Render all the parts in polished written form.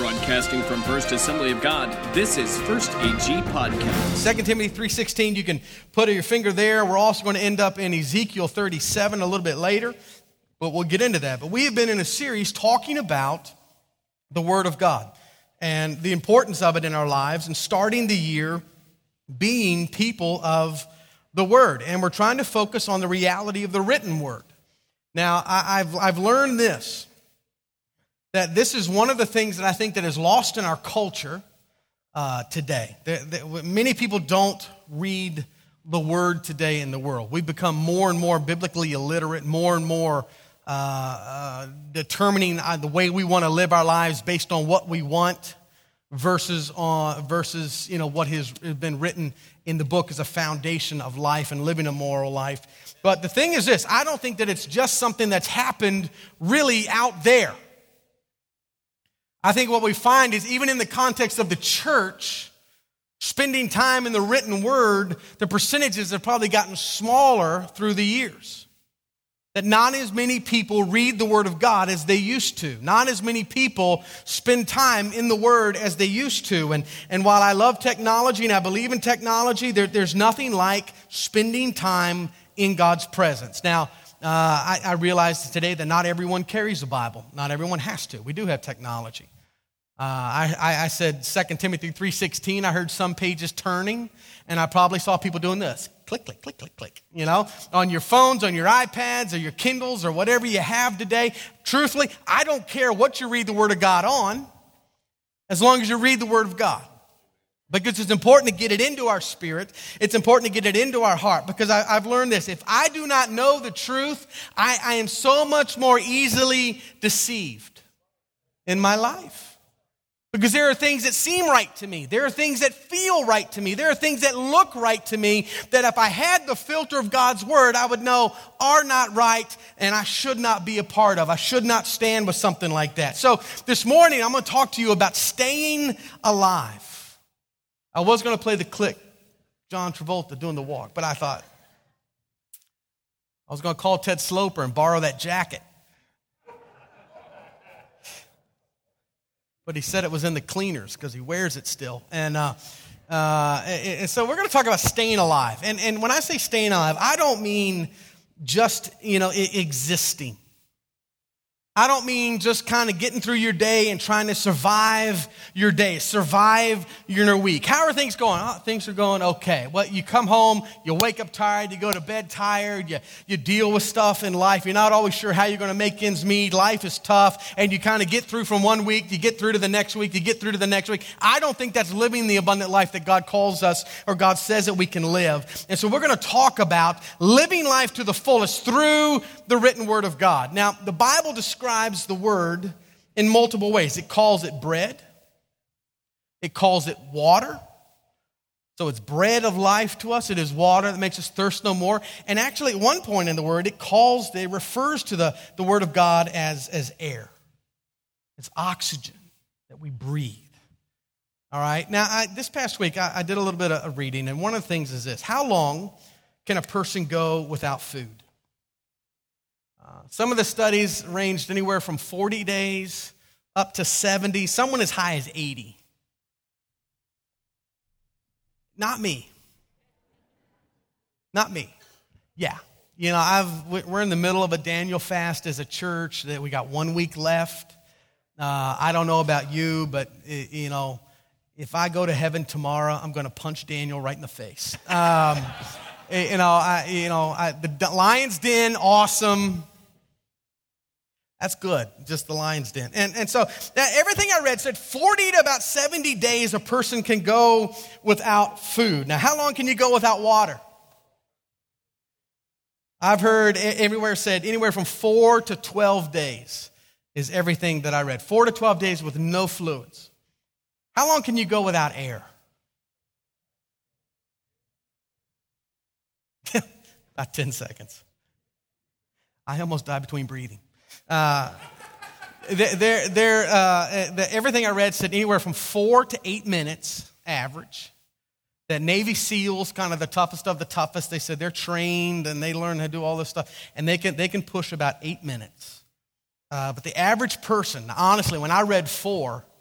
Broadcasting from First Assembly of God, this is First AG Podcast. 2 Timothy 3:16, you can put your finger there. We're also going to end up in Ezekiel 37 a little bit later, but we'll get into that. But we have been in a series talking about the Word of God and the importance of it in our lives, and starting the year being people of the Word. And we're trying to focus on the reality of the written Word. Now, I've learned this, that this is one of the things that I think that is lost in our culture today. Many people don't read the Word today in the world. We've become more and more biblically illiterate, more and more determining the way we want to live our lives based on what we want versus what has been written in the book as a foundation of life and living a moral life. But the thing is this, I don't think that it's just something that's happened really out there. I think what we find is even in the context of the church, spending time in the written word, the percentages have probably gotten smaller through the years. That not as many people read the Word of God as they used to. Not as many people spend time in the Word as they used to. And while I love technology and I believe in technology, there's nothing like spending time in God's presence. Now, I realize today that not everyone carries a Bible. Not everyone has to. We do have technology. I said 2 Timothy 3:16. I heard some pages turning, and I probably saw people doing this. Click, click, click, click, click. On your phones, on your iPads, or your Kindles, or whatever you have today. Truthfully, I don't care what you read the Word of God on, as long as you read the Word of God. Because it's important to get it into our spirit. It's important to get it into our heart. Because I've learned this. If I do not know the truth, I am so much more easily deceived in my life. Because there are things that seem right to me. There are things that feel right to me. There are things that look right to me that if I had the filter of God's Word, I would know are not right and I should not be a part of. I should not stand with something like that. So this morning, I'm going to talk to you about staying alive. I was going to play the clip, John Travolta doing the walk, but I thought I was going to call Ted Sloper and borrow that jacket. But he said it was in the cleaners because he wears it still. And so we're going to talk about staying alive. And when I say staying alive, I don't mean just, existing. I don't mean just kind of getting through your day and trying to survive your day, survive your week. How are things going? Oh, things are going okay. Well, you come home, you wake up tired, you go to bed tired, you deal with stuff in life. You're not always sure how you're going to make ends meet. Life is tough, and you kind of get through from one week, you get through to the next week, you get through to the next week. I don't think that's living the abundant life that God calls us or God says that we can live. And so we're going to talk about living life to the fullest through the written Word of God. Now, the Bible describes the Word in multiple ways. It calls it bread. It calls it water. So it's bread of life to us. It is water that makes us thirst no more. And actually, at one point in the Word, it refers to the Word of God as air. It's oxygen that we breathe. All right. Now, this past week, I did a little bit of reading, and one of the things is this: how long can a person go without food? Some of the studies ranged anywhere from 40 days up to 70, some went as high as 80. Not me. Not me. Yeah. We're in the middle of a Daniel fast as a church that we got 1 week left. I don't know about you, but if I go to heaven tomorrow, I'm going to punch Daniel right in the face. The Lion's Den, awesome. That's good, just the Lion's Den. And so everything I read said 40 to about 70 days a person can go without food. Now, how long can you go without water? I've heard everywhere said anywhere from 4 to 12 days is everything that I read. 4 to 12 days with no fluids. How long can you go without air? About 10 seconds. I almost died between breathing. Everything I read said anywhere from 4 to 8 minutes average. That Navy SEALs, kind of the toughest of the toughest, they said they're trained and they learn how to do all this stuff, and they can push about 8 minutes. But the average person, honestly, when I read 4,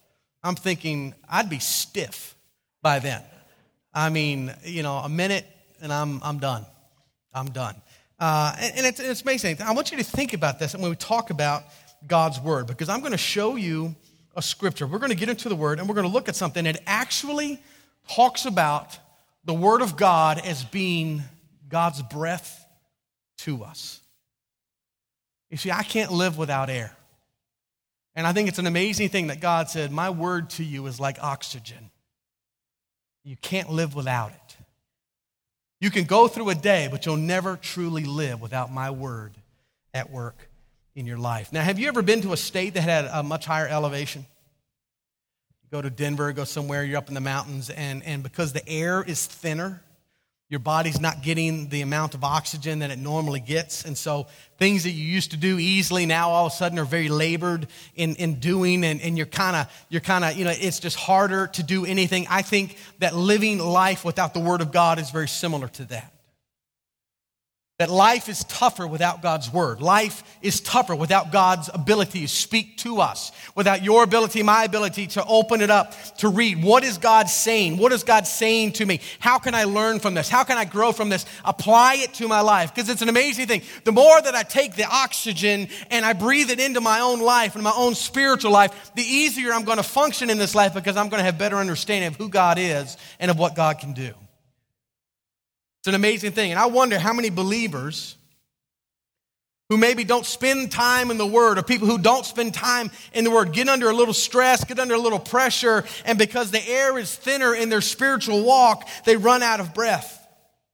I'm thinking I'd be stiff by then. I mean, a minute and I'm done. I'm done. And it's amazing. I want you to think about this when we talk about God's word, because I'm going to show you a scripture. We're going to get into the word and we're going to look at something that actually talks about the word of God as being God's breath to us. You see, I can't live without air. And I think it's an amazing thing that God said, my word to you is like oxygen. You can't live without it. You can go through a day, but you'll never truly live without my word at work in your life. Now, have you ever been to a state that had a much higher elevation? You go to Denver, go somewhere, you're up in the mountains, and because the air is thinner, your body's not getting the amount of oxygen that it normally gets. And so things that you used to do easily now all of a sudden are very labored in doing. And you're kind of, it's just harder to do anything. I think that living life without the Word of God is very similar to that. That life is tougher without God's word. Life is tougher without God's ability to speak to us, without your ability, my ability to open it up, to read. What is God saying? What is God saying to me? How can I learn from this? How can I grow from this? Apply it to my life. Because it's an amazing thing. The more that I take the oxygen and I breathe it into my own life and my own spiritual life, the easier I'm going to function in this life, because I'm going to have better understanding of who God is and of what God can do. It's an amazing thing. And I wonder how many believers who maybe don't spend time in the Word, or people who don't spend time in the Word, get under a little stress, get under a little pressure, and because the air is thinner in their spiritual walk, they run out of breath.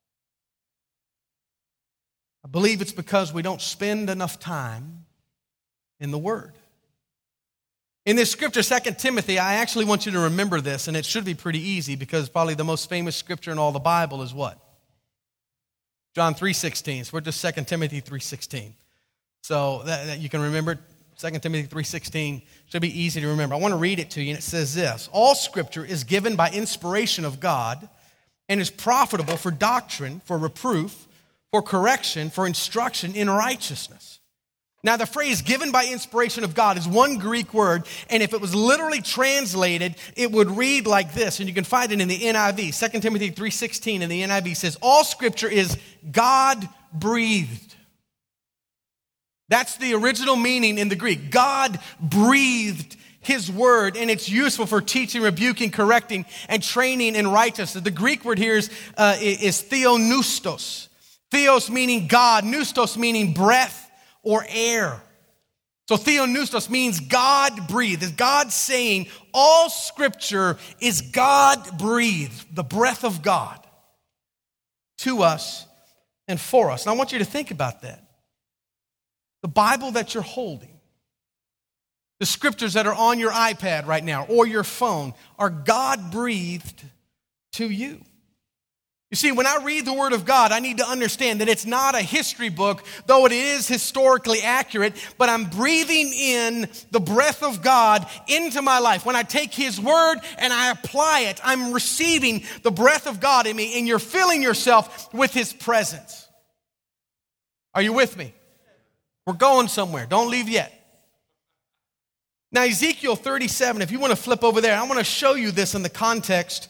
I believe it's because we don't spend enough time in the Word. In this scripture, 2 Timothy, I actually want you to remember this, and it should be pretty easy, because probably the most famous scripture in all the Bible is what? John 3:16. So we're just 2 Timothy 3:16. So that you can remember 2 Timothy 3:16. Should be easy to remember. I want to read it to you, and it says this: all scripture is given by inspiration of God and is profitable for doctrine, for reproof, for correction, for instruction in righteousness. Now, the phrase given by inspiration of God is one Greek word, and if it was literally translated, it would read like this, and you can find it in the NIV. 2 Timothy 3:16 in the NIV says, all scripture is God-breathed. That's the original meaning in the Greek. God breathed His word, and it's useful for teaching, rebuking, correcting, and training in righteousness. The Greek word here is theopneustos. Theos meaning God, pneustos meaning breath or air. So theopneustos means God breathed. Is God saying all scripture is God breathed, the breath of God, to us and for us. And I want you to think about that. The Bible that you're holding, the scriptures that are on your iPad right now or your phone, are God breathed to you. You see, when I read the Word of God, I need to understand that it's not a history book, though it is historically accurate, but I'm breathing in the breath of God into my life. When I take His Word and I apply it, I'm receiving the breath of God in me, and you're filling yourself with His presence. Are you with me? We're going somewhere. Don't leave yet. Now, Ezekiel 37, if you want to flip over there, I want to show you this in the context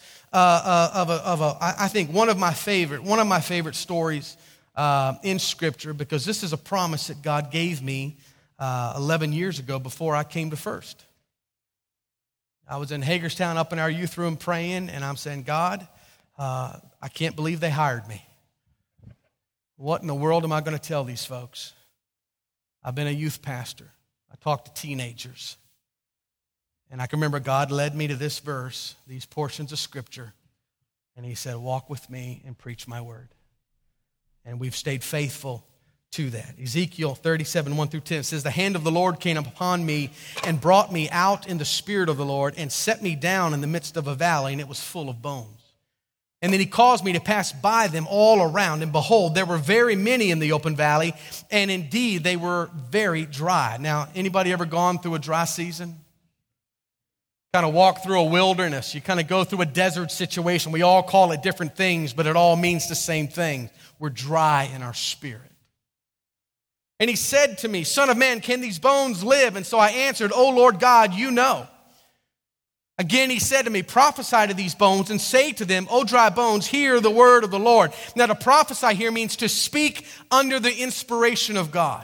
I think one of my favorite stories in Scripture, because this is a promise that God gave me 11 years ago before I came to First. I was in Hagerstown up in our youth room praying, and I'm saying, God, I can't believe they hired me. What in the world am I going to tell these folks? I've been a youth pastor. I talk to teenagers. And I can remember God led me to this verse, these portions of Scripture, and He said, walk with me and preach my word. And we've stayed faithful to that. Ezekiel 37, 1-10 says, the hand of the Lord came upon me and brought me out in the spirit of the Lord and set me down in the midst of a valley, and it was full of bones. And then He caused me to pass by them all around, and behold, there were very many in the open valley, and indeed they were very dry. Now, anybody ever gone through a dry season? Kind of walk through a wilderness. You kind of go through a desert situation. We all call it different things, but it all means the same thing. We're dry in our spirit. And He said to me, Son of man, can these bones live? And so I answered, O Lord God, you know. Again, he said to me, prophesy to these bones and say to them, O dry bones, hear the word of the Lord. Now, to prophesy here means to speak under the inspiration of God.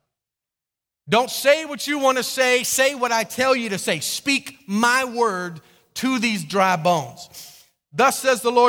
Don't say what you want to say what I tell you to say. Speak my word to these dry bones. Thus says the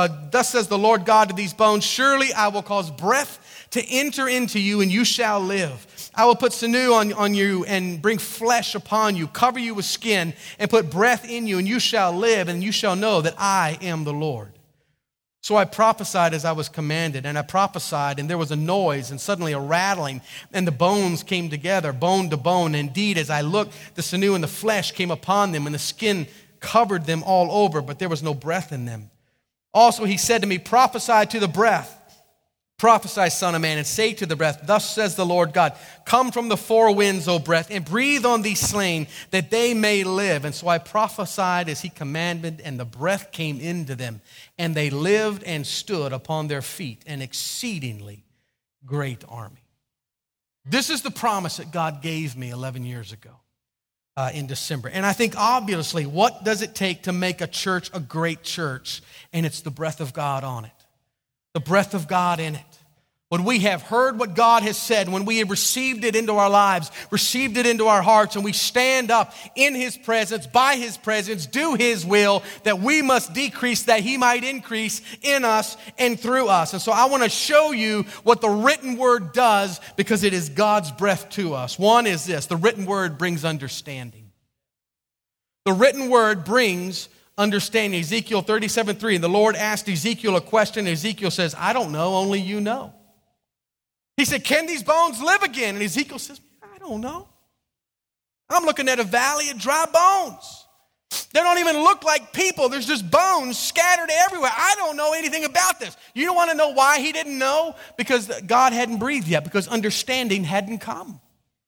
Lord God to these bones, surely I will cause breath to enter into you, and you shall live. I will put sinew on you and bring flesh upon you, cover you with skin, and put breath in you, and you shall live, and you shall know that I am the Lord. So I prophesied as I was commanded, and I prophesied, and there was a noise, and suddenly a rattling, and the bones came together, bone to bone. Indeed, as I looked, the sinew and the flesh came upon them, and the skin covered them all over, but there was no breath in them. Also he said to me, prophesy to the breath. Prophesy, son of man, and say to the breath, thus says the Lord God, come from the four winds, O breath, and breathe on these slain, that they may live. And so I prophesied as he commanded, and the breath came into them, and they lived and stood upon their feet, an exceedingly great army. This is the promise that God gave me 11 years ago in December. And I think obviously, what does it take to make a church a great church? And it's the breath of God on it. The breath of God in it. When we have heard what God has said, when we have received it into our lives, received it into our hearts, and we stand up in His presence, by His presence, do His will, that we must decrease, that He might increase in us and through us. And so I want to show you what the written word does, because it is God's breath to us. One is this: the written word brings understanding. The written word brings understanding. Ezekiel 37:3, and the Lord asked Ezekiel a question. Ezekiel says, I don't know, only you know. He said, can these bones live again? And Ezekiel says, I don't know. I'm looking at a valley of dry bones. They don't even look like people. There's just bones scattered everywhere. I don't know anything about this. You don't want to know why he didn't know? Because God hadn't breathed yet, because understanding hadn't come.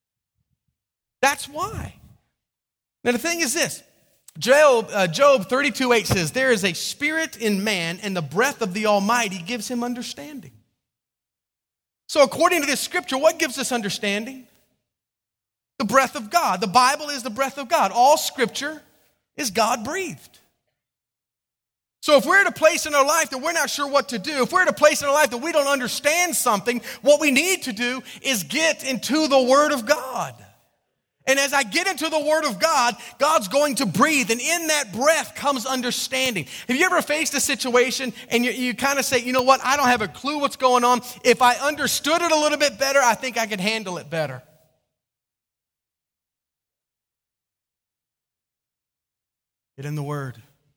That's why. Now the thing is this. Job 32:8 says, there is a spirit in man, and the breath of the Almighty gives him understanding. So according to this scripture, what gives us understanding? The breath of God. The Bible is the breath of God. All scripture is God-breathed. So if we're at a place in our life that we're not sure what to do, if we're at a place in our life that we don't understand something, what we need to do is get into the Word of God. And as I get into the Word of God, God's going to breathe. And in that breath comes understanding. Have you ever faced a situation and you kind of say, you know what, I don't have a clue what's going on. If I understood it a little bit better, I think I could handle it better. Get in the Word.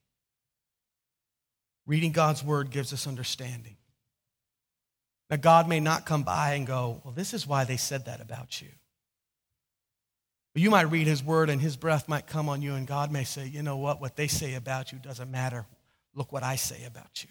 Reading God's Word gives us understanding. Now, God may not come by and go, well, this is why they said that about you. You might read His Word and His breath might come on you, and God may say, you know what they say about you doesn't matter. Look what I say about you.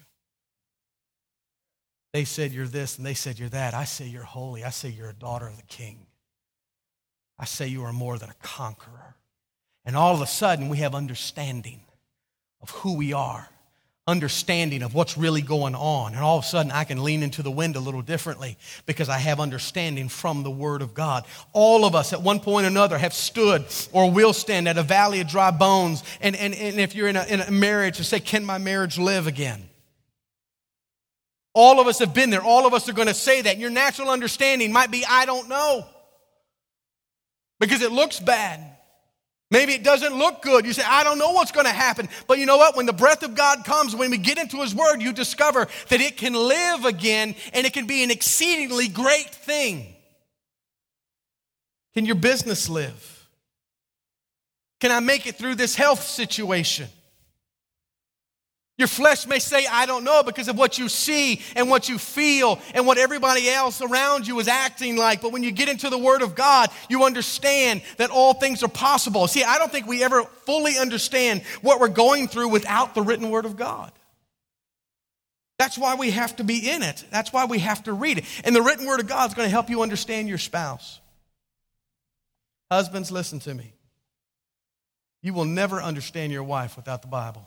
They said you're this and they said you're that. I say you're holy. I say you're a daughter of the King. I say you are more than a conqueror. And all of a sudden we have understanding of who we are. Understanding of what's really going on. And all of a sudden I can lean into the wind a little differently because I have understanding from the Word of God. All of us at one point or another have stood or will stand at a valley of dry bones. And if you're in a marriage, to say, can my marriage live again? All of us have been there. All of us are going to say that. Your natural understanding might be, I don't know. Because it looks bad. Maybe it doesn't look good. You say, I don't know what's going to happen. But you know what? When the breath of God comes, when we get into His Word, you discover that it can live again and it can be an exceedingly great thing. Can your business live? Can I make it through this health situation? Your flesh may say, I don't know, because of what you see and what you feel and what everybody else around you is acting like. But when you get into the Word of God, you understand that all things are possible. See, I don't think we ever fully understand what we're going through without the written Word of God. That's why we have to be in it. That's why we have to read it. And the written Word of God is going to help you understand your spouse. Husbands, listen to me. You will never understand your wife without the Bible.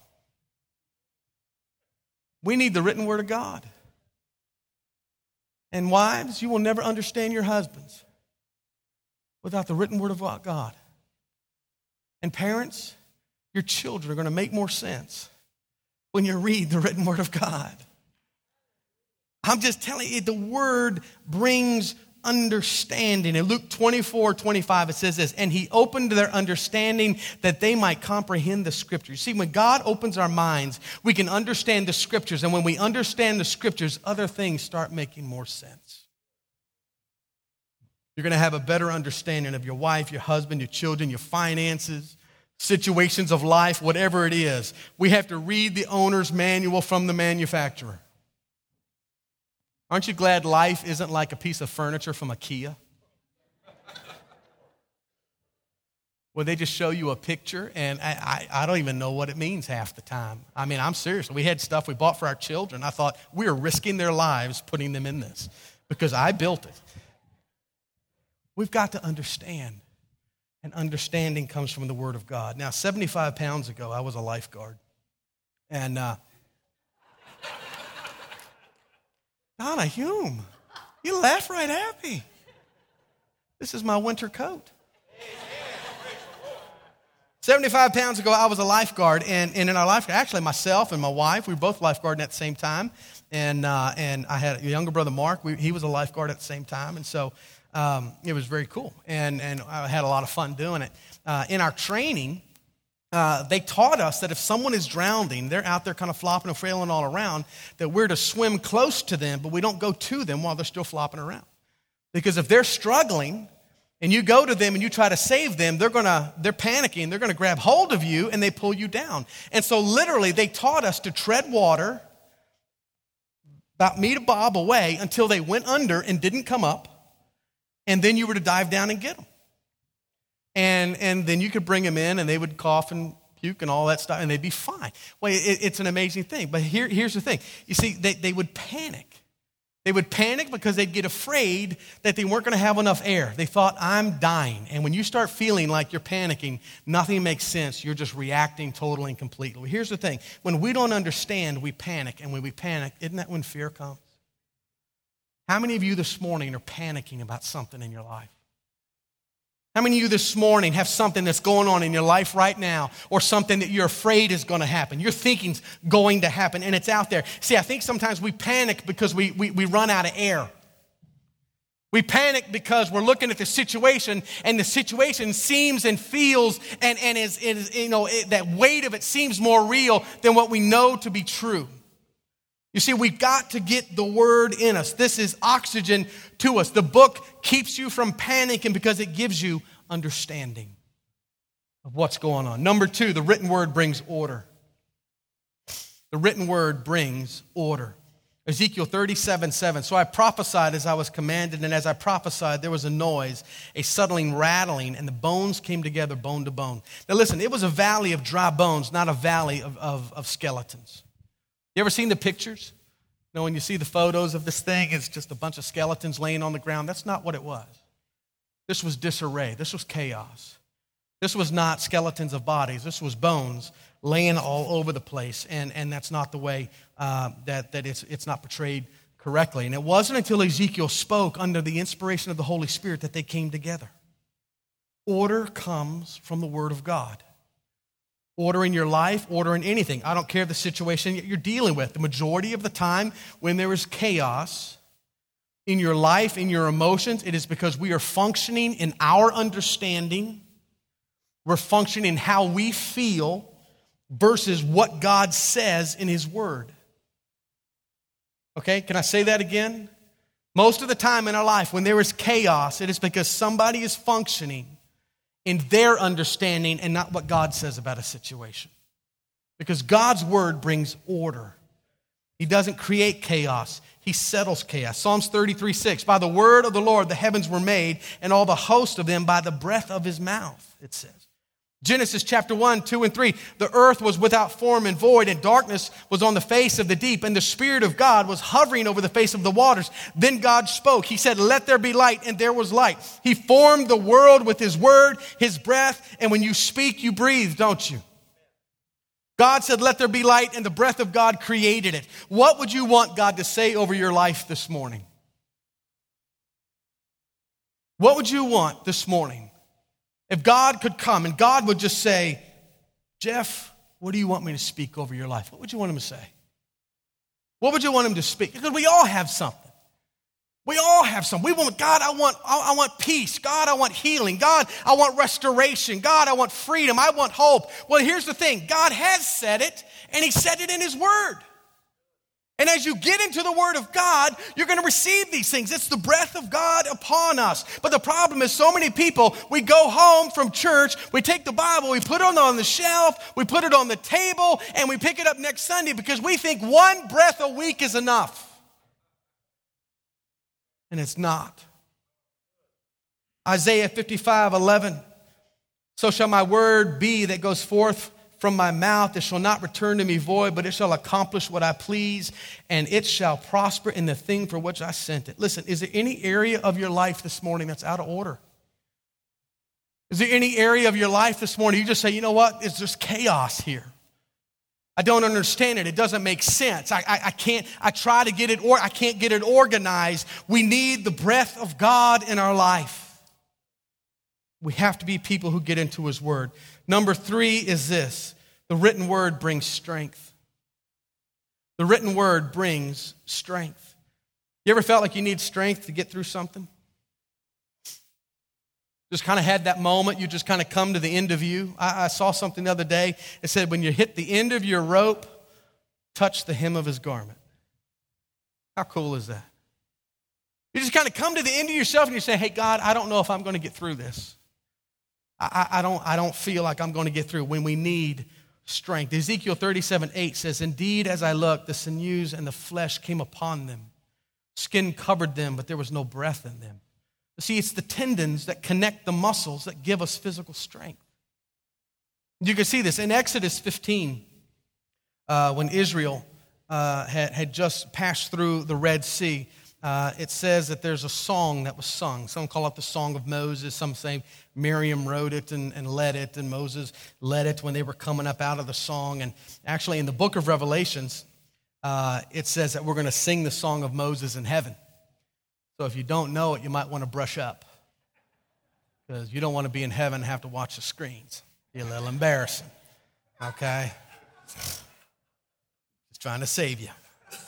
We need the written Word of God. And wives, you will never understand your husbands without the written Word of God. And parents, your children are going to make more sense when you read the written word of God. I'm just telling you, the word brings understanding. In Luke 24:25, it says this, and he opened their understanding that they might comprehend the scriptures. See, when God opens our minds, we can understand the scriptures. And when we understand the scriptures, other things start making more sense. You're going to have a better understanding of your wife, your husband, your children, your finances, situations of life, whatever it is. We have to read the owner's manual from the manufacturer. Aren't you glad life isn't like a piece of furniture from IKEA? Where they just show you a picture, and I don't even know what it means half the time. I mean, I'm serious. We had stuff we bought for our children. I thought, we are risking their lives putting them in this because I built it. We've got to understand, and understanding comes from the Word of God. Now, 75 pounds ago, I was a lifeguard, and Donna Hume, you laugh right at me. This is my winter coat. 75 pounds ago, I was a lifeguard, and in our lifeguard, actually myself and my wife, we were both lifeguarding at the same time, and I had a younger brother, Mark. He was a lifeguard at the same time, and so it was very cool, and I had a lot of fun doing it. In our training, they taught us that if someone is drowning, they're out there kind of flopping and flailing all around, that we're to swim close to them, but we don't go to them while they're still flopping around. Because if they're struggling and you go to them and you try to save them, they're panicking, they're going to grab hold of you and they pull you down. And so literally they taught us to tread water about me to Bob away until they went under and didn't come up, and then you were to dive down and get them. And then you could bring them in, and they would cough and puke and all that stuff, and they'd be fine. Well, it's an amazing thing. But here's the thing. You see, they would panic. They would panic because they'd get afraid that they weren't going to have enough air. They thought, I'm dying. And when you start feeling like you're panicking, nothing makes sense. You're just reacting totally and completely. Well, here's the thing. When we don't understand, we panic. And when we panic, isn't that when fear comes? How many of you this morning are panicking about something in your life? How many of you this morning have something that's going on in your life right now, or something that you're afraid is going to happen? You're thinking's going to happen, and it's out there. See, I think sometimes we panic because we run out of air. We panic because we're looking at the situation, and the situation seems and feels and is that weight of it seems more real than what we know to be true. You see, we've got to get the word in us. This is oxygen to us. The book keeps you from panicking because it gives you understanding of what's going on. Number 2, the written word brings order. The written word brings order. Ezekiel 37:7. So I prophesied as I was commanded, and as I prophesied, there was a noise, a sudden rattling, and the bones came together bone to bone. Now listen, it was a valley of dry bones, not a valley of skeletons. You ever seen the pictures? You know, when you see the photos of this thing, it's just a bunch of skeletons laying on the ground. That's not what it was. This was disarray. This was chaos. This was not skeletons of bodies. This was bones laying all over the place, and that's not the way that it's not portrayed correctly. And it wasn't until Ezekiel spoke under the inspiration of the Holy Spirit that they came together. Order comes from the Word of God. Order in your life, order in anything. I don't care the situation you're dealing with. The majority of the time when there is chaos in your life, in your emotions, it is because we are functioning in our understanding. We're functioning in how we feel versus what God says in His Word. Okay, can I say that again? Most of the time in our life when there is chaos, it is because somebody is functioning in their understanding and not what God says about a situation. Because God's word brings order. He doesn't create chaos. He settles chaos. Psalms 33:6. By the word of the Lord the heavens were made, and all the host of them by the breath of His mouth, it says. Genesis chapter 1, 2, and 3. The earth was without form and void, and darkness was on the face of the deep, and the Spirit of God was hovering over the face of the waters. Then God spoke. He said, let there be light, and there was light. He formed the world with His word, His breath, and when you speak, you breathe, don't you? God said, let there be light, and the breath of God created it. What would you want God to say over your life this morning? What would you want this morning? If God could come and God would just say, Jeff, what do you want me to speak over your life? What would you want him to say? What would you want him to speak? Because we all have something. We all have something. We want, God, I want peace. God, I want healing. God, I want restoration. God, I want freedom. I want hope. Well, here's the thing. God has said it, and he said it in his word. And as you get into the word of God, you're going to receive these things. It's the breath of God upon us. But the problem is so many people, we go home from church, we take the Bible, we put it on the shelf, we put it on the table, and we pick it up next Sunday because we think one breath a week is enough. And it's not. Isaiah 55:11. So shall my word be that goes forth from my mouth. It shall not return to me void, but it shall accomplish what I please, and it shall prosper in the thing for which I sent it. Listen, is there any area of your life this morning that's out of order? Is there any area of your life this morning you just say, you know what, it's just chaos here. I don't understand it. It doesn't make sense. I try to get it, or I can't get it organized. We need the breath of God in our life. We have to be people who get into his word. Number 3 is this. The written word brings strength. The written word brings strength. You ever felt like you need strength to get through something? Just kind of had that moment, you just kind of come to the end of you. I saw something the other day. It said, when you hit the end of your rope, touch the hem of his garment. How cool is that? You just kind of come to the end of yourself and you say, hey, God, I don't know if I'm going to get through this. I don't feel like I'm going to get through when we need strength. Ezekiel 37:8 says, indeed, as I looked, the sinews and the flesh came upon them. Skin covered them, but there was no breath in them. See, it's the tendons that connect the muscles that give us physical strength. You can see this in Exodus 15, when Israel had just passed through the Red Sea. It says that there's a song that was sung. Some call it the Song of Moses. Some say Miriam wrote it and led it, and Moses led it when they were coming up out of the song. And actually in the book of Revelations, it says that we're going to sing the Song of Moses in heaven. So if you don't know it, you might want to brush up, because you don't want to be in heaven and have to watch the screens. Be a little embarrassing, okay? Just trying to save you.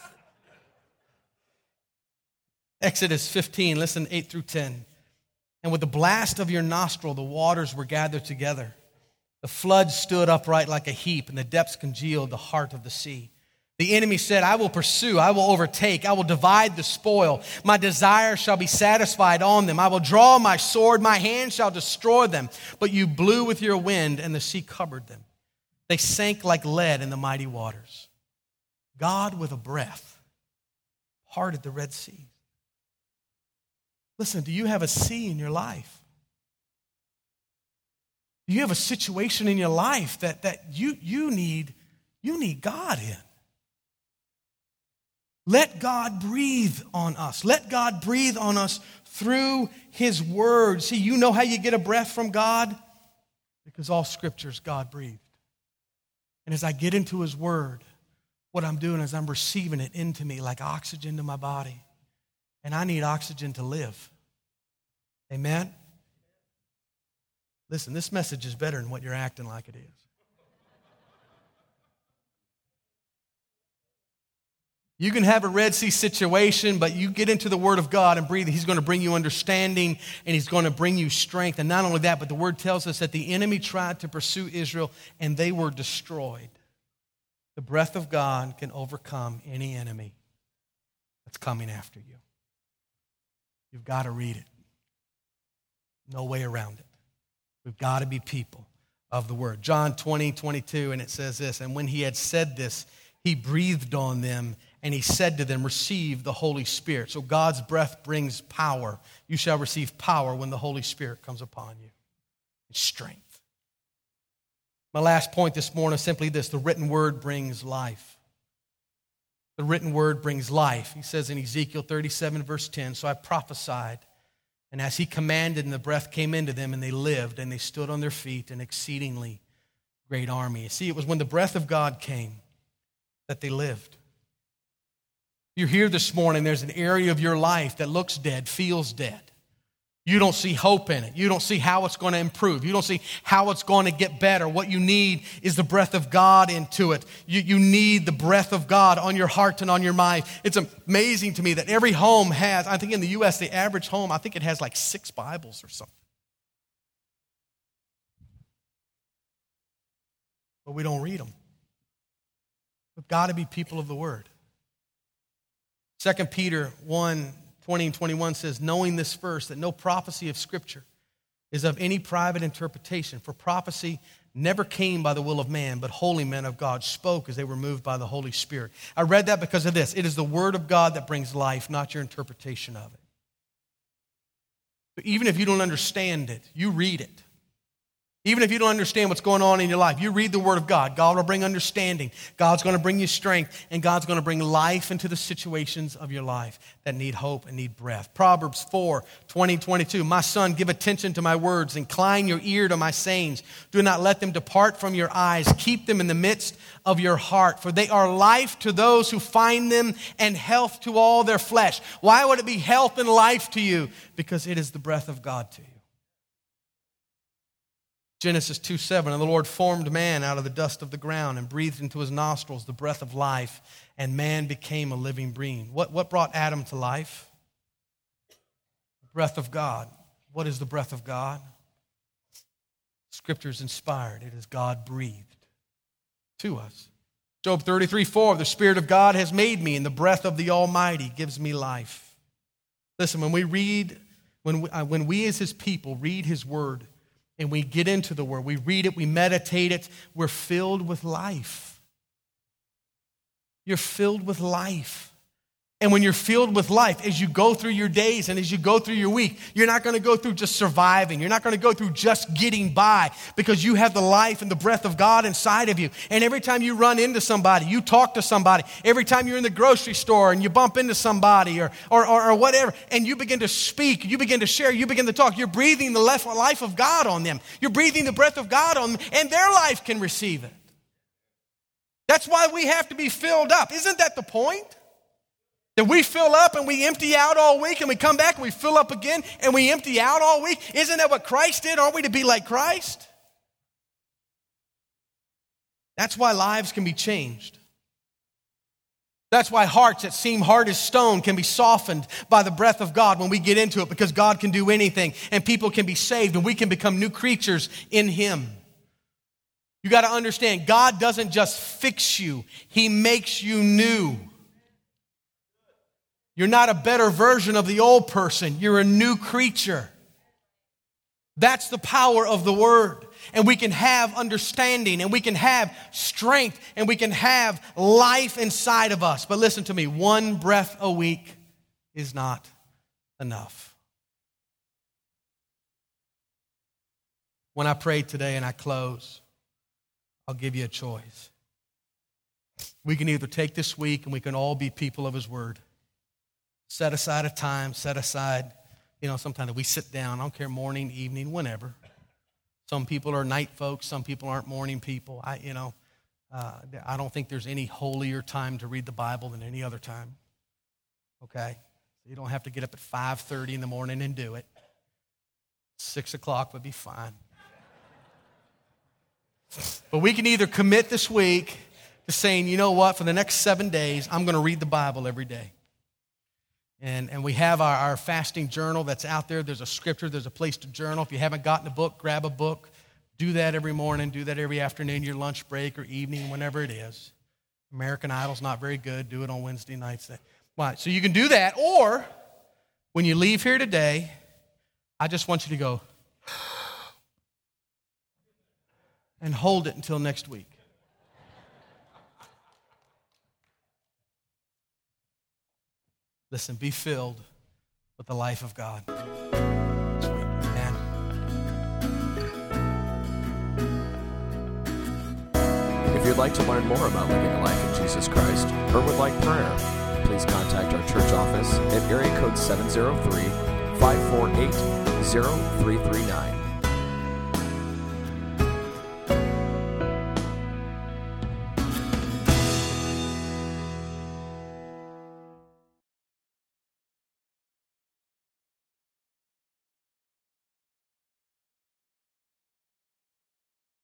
Exodus 15, listen, 8 through 10. And with the blast of your nostril, the waters were gathered together. The flood stood upright like a heap, and the depths congealed the heart of the sea. The enemy said, I will pursue, I will overtake, I will divide the spoil. My desire shall be satisfied on them. I will draw my sword, my hand shall destroy them. But you blew with your wind, and the sea covered them. They sank like lead in the mighty waters. God, with a breath, parted the Red Sea. Listen, do you have a sea in your life? Do you have a situation in your life that you need God in? Let God breathe on us. Let God breathe on us through his word. See, you know how you get a breath from God? Because all scripture is God breathed. And as I get into his word, what I'm doing is I'm receiving it into me like oxygen to my body. And I need oxygen to live. Amen? Listen, this message is better than what you're acting like it is. You can have a Red Sea situation, but you get into the Word of God and breathe. He's going to bring you understanding, and he's going to bring you strength. And not only that, but the Word tells us that the enemy tried to pursue Israel, and they were destroyed. The breath of God can overcome any enemy that's coming after you. You've got to read it. No way around it. We've got to be people of the Word. John 20:22, and it says this, and when he had said this, he breathed on them, and he said to them, receive the Holy Spirit. So God's breath brings power. You shall receive power when the Holy Spirit comes upon you. Strength. My last point this morning is simply this. The written word brings life. The written word brings life. He says in Ezekiel 37, verse 10, so I prophesied, and as he commanded, and the breath came into them, and they lived, and they stood on their feet, an exceedingly great army. See, it was when the breath of God came that they lived. You're here this morning, there's an area of your life that looks dead, feels dead. You don't see hope in it. You don't see how it's going to improve. You don't see how it's going to get better. What you need is the breath of God into it. You need the breath of God on your heart and on your mind. It's amazing to me that every home has, I think in the U.S., the average home, I think it has like 6 Bibles or something. But we don't read them. We've got to be people of the Word. 2 Peter 1:20 and 21 says, knowing this first, that no prophecy of Scripture is of any private interpretation. For prophecy never came by the will of man, but holy men of God spoke as they were moved by the Holy Spirit. I read that because of this. It is the Word of God that brings life, not your interpretation of it. So even if you don't understand it, you read it. Even if you don't understand what's going on in your life, you read the Word of God. God will bring understanding. God's going to bring you strength, and God's going to bring life into the situations of your life that need hope and need breath. Proverbs 4:20, 22. My son, give attention to my words. Incline your ear to my sayings. Do not let them depart from your eyes. Keep them in the midst of your heart, for they are life to those who find them and health to all their flesh. Why would it be health and life to you? Because it is the breath of God to you. Genesis 2:7, and the Lord formed man out of the dust of the ground and breathed into his nostrils the breath of life, and man became a living being. What brought Adam to life? The breath of God. What is the breath of God? Scripture is inspired. It is God breathed to us. Job 33:4, the Spirit of God has made me, and the breath of the Almighty gives me life. Listen, when we as His people read His Word, and we get into the Word, we read it, we meditate it, we're filled with life. You're filled with life. And when you're filled with life, as you go through your days and as you go through your week, you're not going to go through just surviving. You're not going to go through just getting by, because you have the life and the breath of God inside of you. And every time you run into somebody, you talk to somebody, every time you're in the grocery store and you bump into somebody or whatever, and you begin to speak, you begin to share, you begin to talk, you're breathing the life of God on them. You're breathing the breath of God on them, and their life can receive it. That's why we have to be filled up. Isn't that the point? That we fill up and we empty out all week, and we come back and we fill up again and we empty out all week. Isn't that what Christ did? Aren't we to be like Christ? That's why lives can be changed. That's why hearts that seem hard as stone can be softened by the breath of God when we get into it, because God can do anything and people can be saved and we can become new creatures in Him. You got to understand, God doesn't just fix you, He makes you new. You're not a better version of the old person. You're a new creature. That's the power of the Word. And we can have understanding, and we can have strength, and we can have life inside of us. But listen to me, one breath a week is not enough. When I pray today and I close, I'll give you a choice. We can either take this week and we can all be people of His Word. Set aside a time, sometimes we sit down, I don't care, morning, evening, whenever. Some people are night folks, some people aren't morning people. I don't think there's any holier time to read the Bible than any other time. Okay? You don't have to get up at 5:30 in the morning and do it. 6 o'clock would be fine. But we can either commit this week to saying, you know what, for the next 7 days, I'm going to read the Bible every day. And we have our fasting journal that's out there. There's a scripture. There's a place to journal. If you haven't gotten a book, grab a book. Do that every morning. Do that every afternoon, your lunch break or evening, whenever it is. American Idol's not very good. Do it on Wednesday nights. Right, so you can do that. Or when you leave here today, I just want you to go and hold it until next week. Listen, be filled with the life of God. Amen. If you'd like to learn more about living a life in Jesus Christ or would like prayer, please contact our church office at area code 703-548-0339.